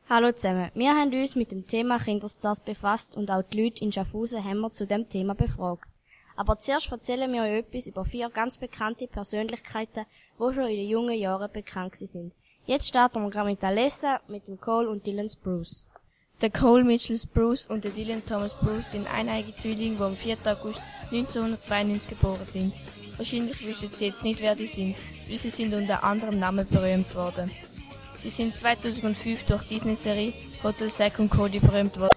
Hallo zusammen, wir haben uns mit dem Thema Kinderstars befasst und auch die Leute in Schaffhausen haben wir zu dem Thema befragt. Aber zuerst erzählen wir euch etwas über 4 ganz bekannte Persönlichkeiten, die schon in den jungen Jahren bekannt sind. Jetzt starten wir gerade mit Alessa, mit dem Cole und Dylan Sprouse. Der Cole Mitchell Sprouse und der Dylan Thomas Sprouse sind eineige Zwillinge, die am 4. August 1992 geboren sind. Wahrscheinlich wissen Sie jetzt nicht, wer die sind, weil sie sind unter anderem Namen berühmt worden. Sie sind 2005 durch Disney-Serie Hotel Zack und Cody berühmt worden.